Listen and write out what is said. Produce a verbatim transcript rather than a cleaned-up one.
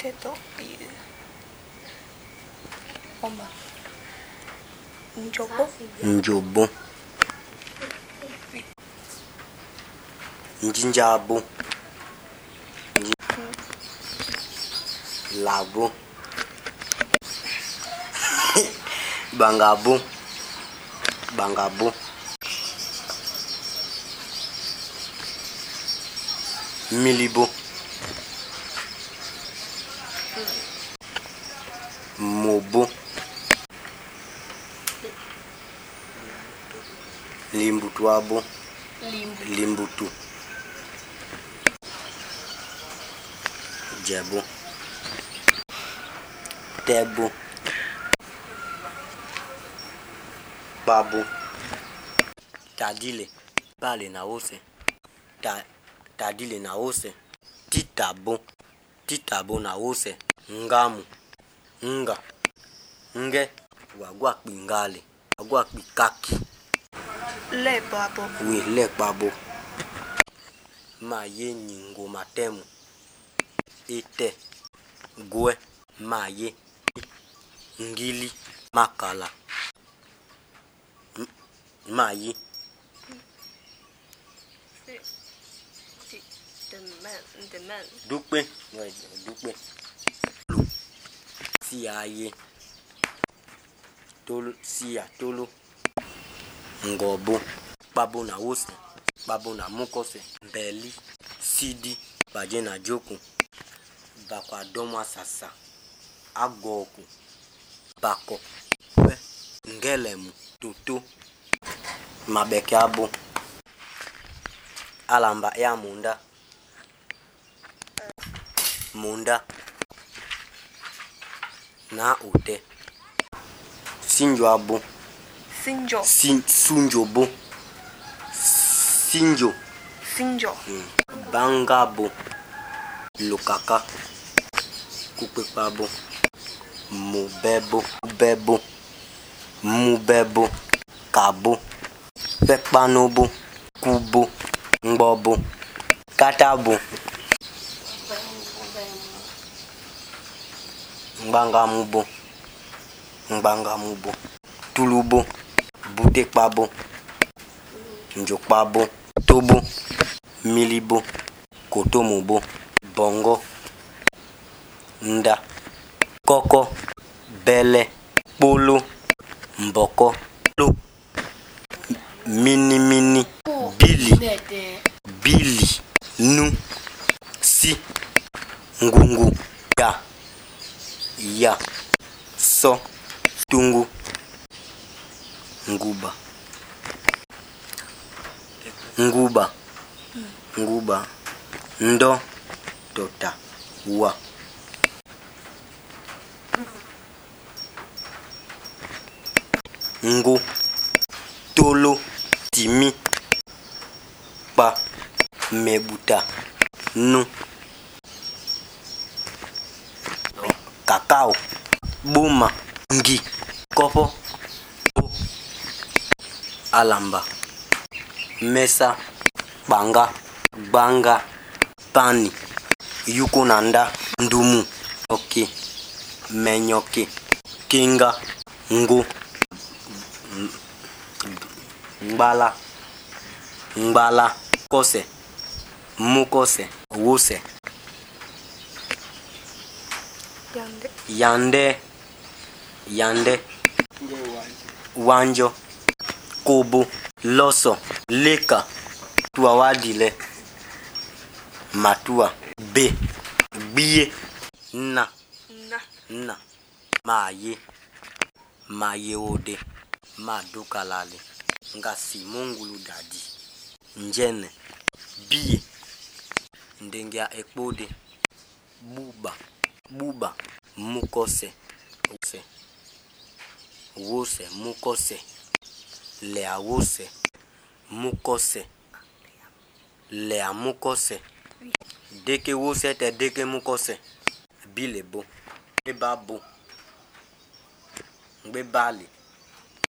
Teto il Omba Njobo Njobo Njinjabo Labo Bangabo Bangabo Milibo Mobo Limbutuabo Limbutu Jebo Tebo Babu Tadile Bale na ose Ta Tadile na ose Titabo Titabo na ose Ngamu Nga Nge Wagwa pingale Wagwa pikaki Le babo Oui, le babo Ma ye nyingo matemu Ete Gwe Ma ye Ngili Makala Ma ye The man The man Dukpe Ouais, dukpe Siya ye Tolo Siya tolo Ngobo Babo na ose Babo na mukose Mbeli Sidi Baje na joku Bakwa domwa sasa Agoku Bako Ngelemu Tutu Mabeke abo Alamba ya munda Munda Na ute Sinjo abo Sinjo Sin Sunjobo Sinjo Sinjo mm. Bangabo Lokaka Kupepabo Mubebo Bebo Mubebo Kabo Pepanobo Kubo Ngbobo Katabo Nbangamubo Nbangamubo Tulubo Butekpabo Njokpabo Tobo Milibo Kotomobo Bongo Nda Koko Bele Polo Mboko Lo Mini Mini Billy Billy Nu Si Ngungu Ya Ya So Tungu Nguba Nguba Nguba Ndo Tota Wa Ngo Tolo Timi Pa Mebuta Nu Kakao Buma Ngi Kopo Alamba Mesa Banga Banga Pani Yukunanda Ndumu Ok Menyoke Kinga Ngo Mbala Mbala Kose Mukose Wose Yande Yande Yande Wanjo Kobo Loso Leka Tuawadile Matua B Biye Na Na Na Maye Maye ode Madukalale Nga Simongulu dadi Njene Biye Ndengia ekpode Buba Buba Mukose Wose Wose Mukose Lea wose Mukose Lea mukose Deke wose te deke mukose Bilebo Bebabo Bebali